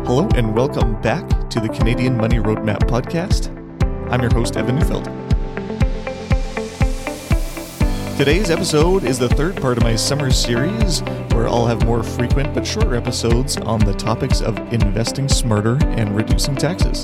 Hello and welcome back to the Canadian Money Roadmap podcast. I'm your host, Evan Neufeld. Today's episode is the third part of my summer series where I'll have more frequent but shorter episodes on the topics of investing smarter and reducing taxes.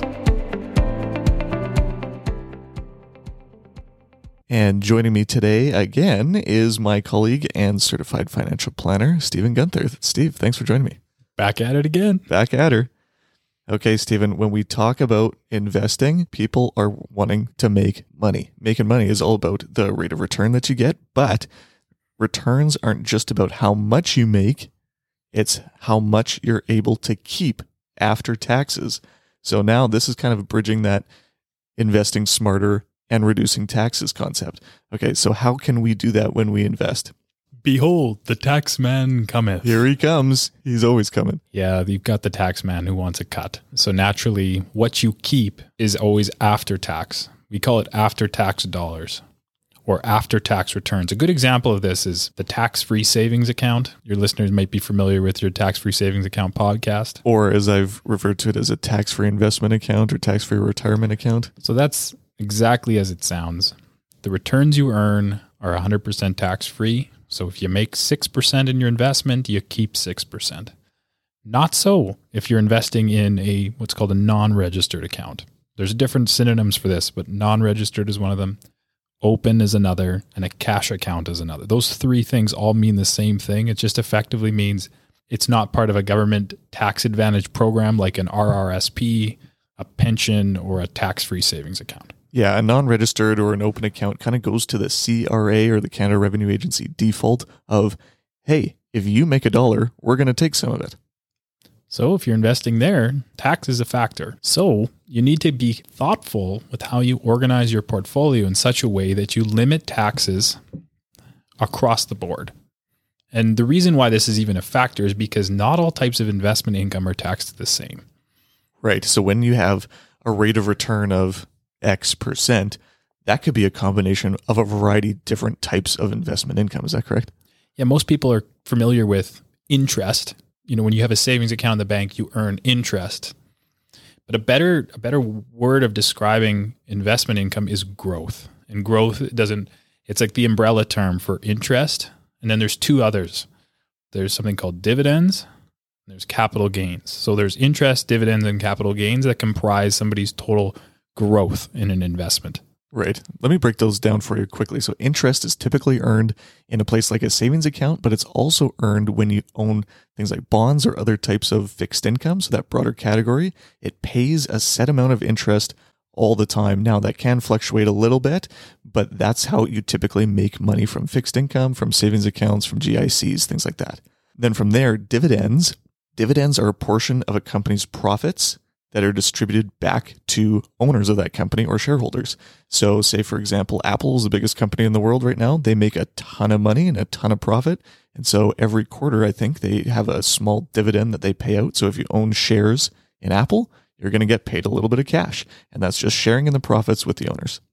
And joining me today again is my colleague and certified financial planner, Stephen Gunther. Steve, thanks for joining me. Back at it again. Back at her. Okay, Stephen, when we talk about investing, people are wanting to make money. Making money is all about the rate of return that you get, but returns aren't just about how much you make, it's how much you're able to keep after taxes. So now this is kind of bridging that investing smarter and reducing taxes concept. Okay, so how can we do that when we invest? Behold, the tax man cometh. Here he comes. He's always coming. Yeah, you've got the tax man who wants a cut. So naturally, what you keep is always after tax. We call it after tax dollars or after tax returns. A good example of this is the tax-free savings account. Your listeners might be familiar with your tax-free savings account podcast. Or as I've referred to it as a tax-free investment account or tax-free retirement account. So that's exactly as it sounds. The returns you earn are 100% tax-free. So if you make 6% in your investment, you keep 6%. Not so if you're investing in what's called a non-registered account. There's different synonyms for this, but non-registered is one of them. Open is another, and a cash account is another. Those three things all mean the same thing. It just effectively means it's not part of a government tax advantage program like an RRSP, a pension, or a tax-free savings account. Yeah, a non-registered or an open account kind of goes to the CRA or the Canada Revenue Agency default of, hey, if you make $1, we're going to take some of it. So if you're investing there, tax is a factor. So you need to be thoughtful with how you organize your portfolio in such a way that you limit taxes across the board. And the reason why this is even a factor is because not all types of investment income are taxed the same. Right. So when you have a rate of return of X%, that could be a combination of a variety of different types of investment income. Is that correct? Yeah, most people are familiar with interest. You know, when you have a savings account in the bank, you earn interest. But a better word of describing investment income is growth. And growth it's like the umbrella term for interest. And then there's two others. There's something called dividends. And there's capital gains. So there's interest, dividends, and capital gains that comprise somebody's total growth in an investment. Right. Let me break those down for you quickly. So interest is typically earned in a place like a savings account, but it's also earned when you own things like bonds or other types of fixed income. So that broader category, it pays a set amount of interest all the time. Now that can fluctuate a little bit, but that's how you typically make money from fixed income, from savings accounts, from GICs, things like that. Then from there, dividends. Dividends are a portion of a company's profits that are distributed back to owners of that company or shareholders. So say, for example, Apple is the biggest company in the world right now. They make a ton of money and a ton of profit. And so every quarter, I think they have a small dividend that they pay out. So if you own shares in Apple, you're going to get paid a little bit of cash. And that's just sharing in the profits with the owners.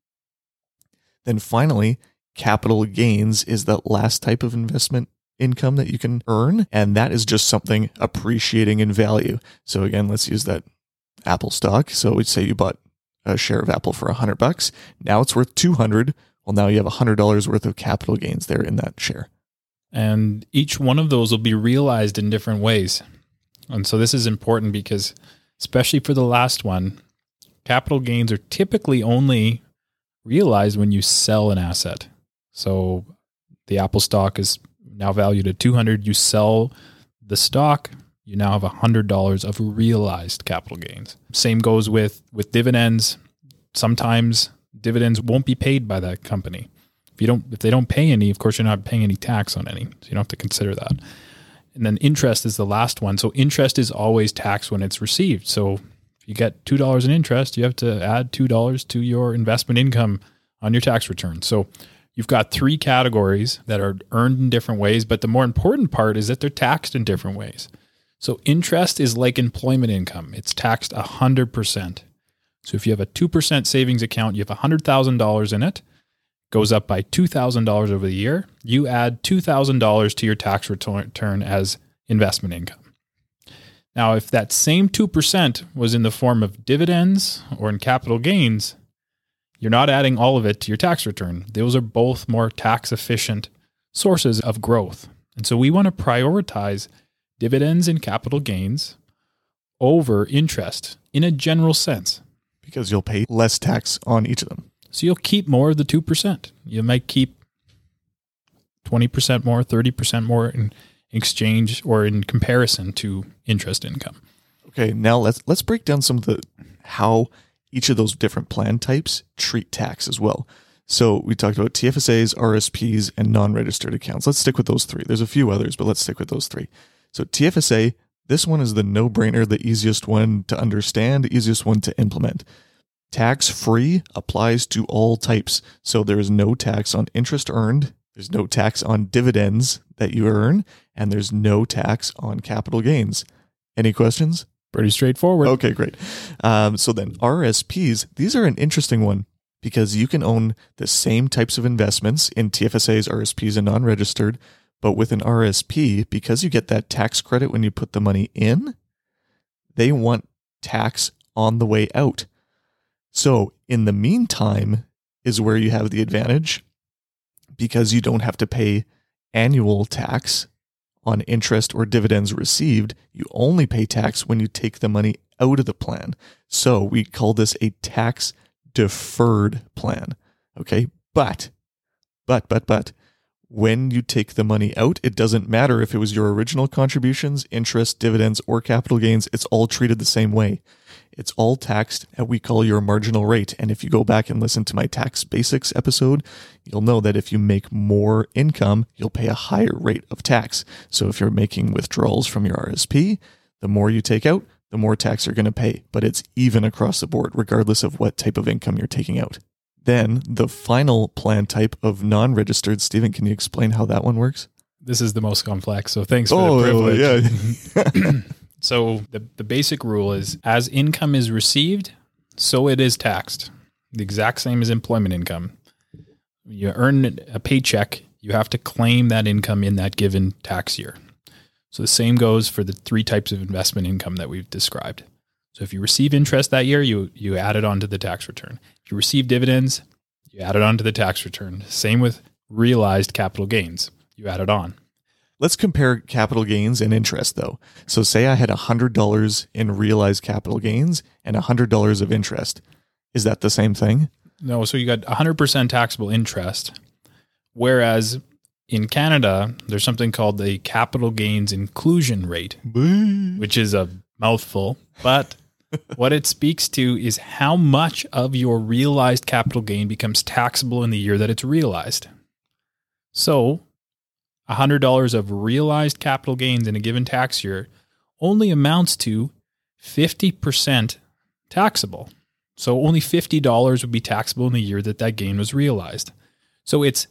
Then finally, capital gains is that last type of investment income that you can earn. And that is just something appreciating in value. So again, let's use that Apple stock. So we'd say you bought a share of Apple for $100. Now it's worth $200. Well, now you have $100 worth of capital gains there in that share. And each one of those will be realized in different ways. And so this is important because, especially for the last one, capital gains are typically only realized when you sell an asset. So the Apple stock is now valued at $200. You sell the stock, you now have $100 of realized capital gains. Same goes with dividends. Sometimes dividends won't be paid by that company. If they don't pay any, of course, you're not paying any tax on any. So you don't have to consider that. And then interest is the last one. So interest is always taxed when it's received. So if you get $2 in interest, you have to add $2 to your investment income on your tax return. So you've got three categories that are earned in different ways, but the more important part is that they're taxed in different ways. So interest is like employment income. It's taxed 100%. So if you have a 2% savings account, you have $100,000 in it, goes up by $2,000 over the year. You add $2,000 to your tax return as investment income. Now, if that same 2% was in the form of dividends or in capital gains, you're not adding all of it to your tax return. Those are both more tax efficient sources of growth. And so we want to prioritize dividends and capital gains over interest in a general sense. Because you'll pay less tax on each of them. So you'll keep more of the 2%. You might keep 20% more, 30% more in exchange or in comparison to interest income. Okay, now let's break down some of how each of those different plan types treat tax as well. So we talked about TFSAs, RSPs, and non-registered accounts. Let's stick with those three. There's a few others, but let's stick with those three. So TFSA, this one is the no-brainer, the easiest one to understand, the easiest one to implement. Tax-free applies to all types. So there is no tax on interest earned, there's no tax on dividends that you earn, and there's no tax on capital gains. Any questions? Pretty straightforward. Okay, great. So then RSPs, these are an interesting one because you can own the same types of investments in TFSAs, RSPs, and non-registered, but with an RSP, because you get that tax credit when you put the money in, they want tax on the way out. So in the meantime is where you have the advantage because you don't have to pay annual tax on interest or dividends received. You only pay tax when you take the money out of the plan. So we call this a tax deferred plan. Okay. But when you take the money out, it doesn't matter if it was your original contributions, interest, dividends, or capital gains. It's all treated the same way. It's all taxed at we call your marginal rate. And if you go back and listen to my tax basics episode, you'll know that if you make more income, you'll pay a higher rate of tax. So if you're making withdrawals from your RSP, the more you take out, the more tax you're going to pay. But it's even across the board, regardless of what type of income you're taking out. Then the final plan type of non-registered, Stephen, can you explain how that one works? This is the most complex, so thanks for the privilege. Yeah. So the basic rule is as income is received, so it is taxed. The exact same as employment income. You earn a paycheck, you have to claim that income in that given tax year. So the same goes for the three types of investment income that we've described. So if you receive interest that year, you add it onto the tax return. If you receive dividends, you add it onto the tax return. Same with realized capital gains. You add it on. Let's compare capital gains and interest, though. So say I had $100 in realized capital gains and $100 of interest. Is that the same thing? No, so you got 100% taxable interest, whereas in Canada, there's something called the capital gains inclusion rate, which is a mouthful, but what it speaks to is how much of your realized capital gain becomes taxable in the year that it's realized. So $100 of realized capital gains in a given tax year only amounts to 50% taxable. So only $50 would be taxable in the year that that gain was realized. So it's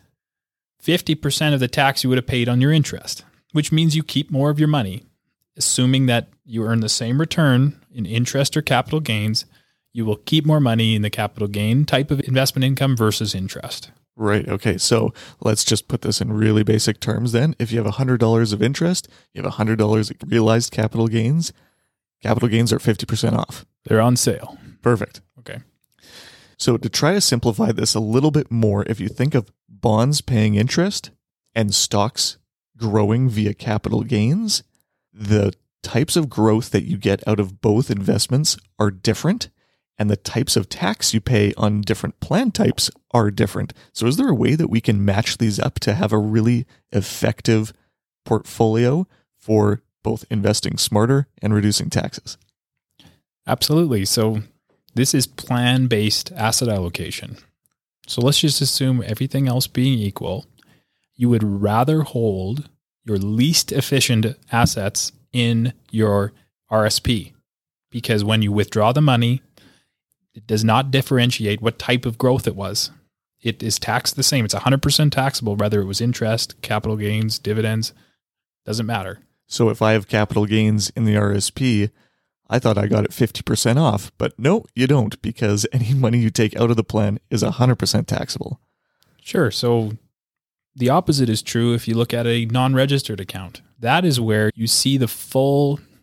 50% of the tax you would have paid on your interest, which means you keep more of your money. Assuming that you earn the same return in interest or capital gains, you will keep more money in the capital gain type of investment income versus interest. Right. Okay. So let's just put this in really basic terms then. If you have $100 of interest, you have $100 of realized capital gains. Capital gains are 50% off. They're on sale. Perfect. Okay. So to try to simplify this a little bit more, if you think of bonds paying interest and stocks growing via capital gains, the types of growth that you get out of both investments are different, and the types of tax you pay on different plan types are different. So is there a way that we can match these up to have a really effective portfolio for both investing smarter and reducing taxes? Absolutely. So this is plan-based asset allocation. So let's just assume everything else being equal, you would rather hold your least efficient assets in your RSP, because when you withdraw the money, it does not differentiate what type of growth it was. It is taxed the same. It's 100% taxable, whether it was interest, capital gains, dividends, doesn't matter. So if I have capital gains in the RSP, I thought I got it 50% off, but no, you don't, because any money you take out of the plan is 100% taxable. Sure. So the opposite is true if you look at a non-registered account. That is where you see the full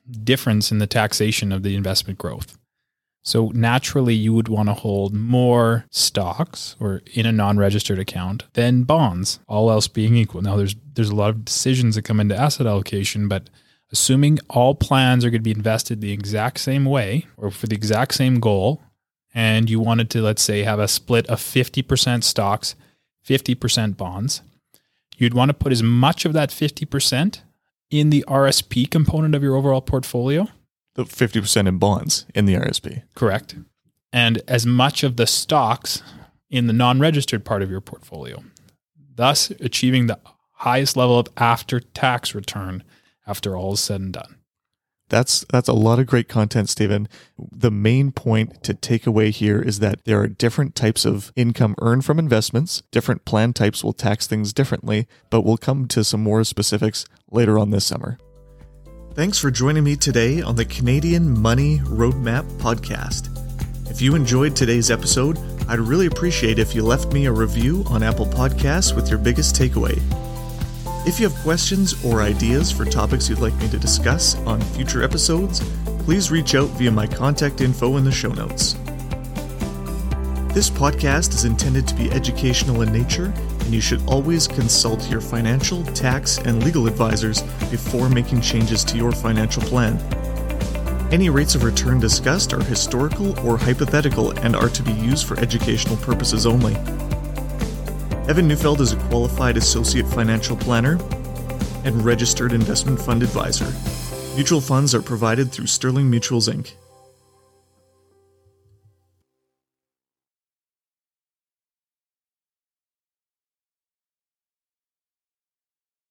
difference in the taxation of the investment growth. So naturally, you would want to hold more stocks or in a non-registered account than bonds, all else being equal. Now, there's a lot of decisions that come into asset allocation, but assuming all plans are going to be invested the exact same way or for the exact same goal, and you wanted to, let's say, have a split of 50% stocks, 50% bonds, you'd want to put as much of that 50% in the RSP component of your overall portfolio. The 50% in bonds in the RSP. Correct. And as much of the stocks in the non-registered part of your portfolio, thus achieving the highest level of after-tax return after all is said and done. That's a lot of great content, Stephen. The main point to take away here is that there are different types of income earned from investments. Different plan types will tax things differently, but we'll come to some more specifics later on this summer. Thanks for joining me today on the Canadian Money Roadmap podcast. If you enjoyed today's episode, I'd really appreciate if you left me a review on Apple Podcasts with your biggest takeaway. If you have questions or ideas for topics you'd like me to discuss on future episodes, please reach out via my contact info in the show notes. This podcast is intended to be educational in nature, and you should always consult your financial, tax, and legal advisors before making changes to your financial plan. Any rates of return discussed are historical or hypothetical and are to be used for educational purposes only. Evan Neufeld is a qualified associate financial planner and registered investment fund advisor. Mutual funds are provided through Sterling Mutuals Inc.